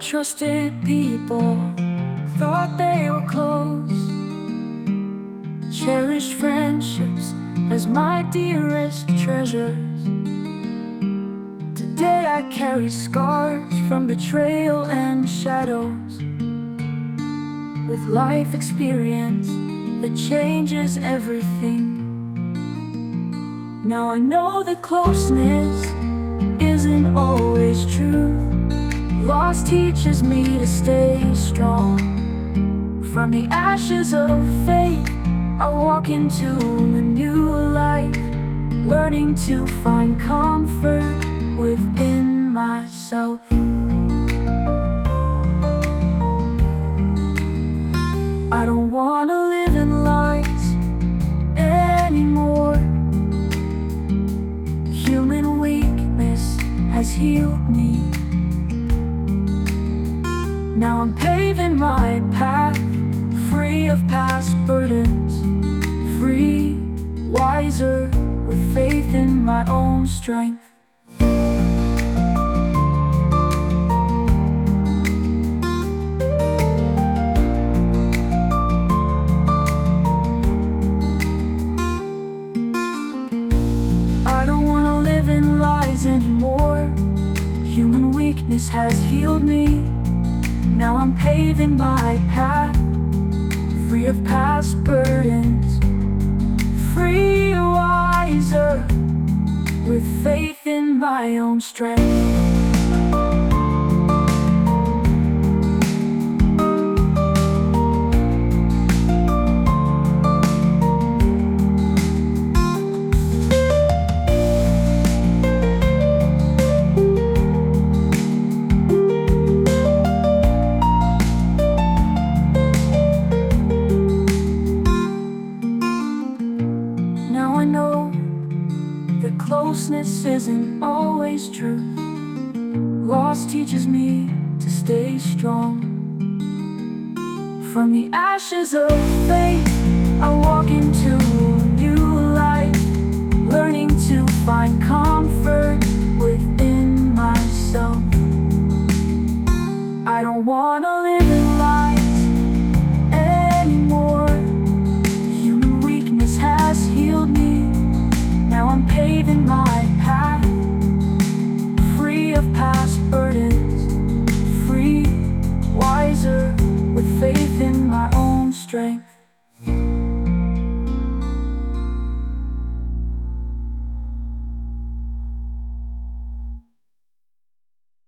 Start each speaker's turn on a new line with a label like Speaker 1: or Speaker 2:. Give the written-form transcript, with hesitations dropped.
Speaker 1: trusted people, thought they were close. Cherished friendships as my dearest treasures. Today I carry scars from betrayal and shadows, with life experience that changes everything. Now I know that closeness isn't always true. Loss teaches me to stay strong. From the ashes of faith, I walk into a new life, learning to find comfort within myself. I don't wanna live in lies anymore. Human weakness has healed me. Now I'm paving my path, free of past burdens, free, wiser, with faith in my own strength. I don't wanna live in lies anymore. Human weakness has healed me. Now I'm paving my path, free of past burdens, free, wiser, with faith in my own strength. Now I know that closeness isn't always true. Loss teaches me to stay strong. From the ashes of faith, I walk into a new life, learning to find comfort within myself. I don't wanna live in lies anymore. Human weakness has healed me. Now I'm paving my path, free of past burdens, free, wiser, with faith in my own strength.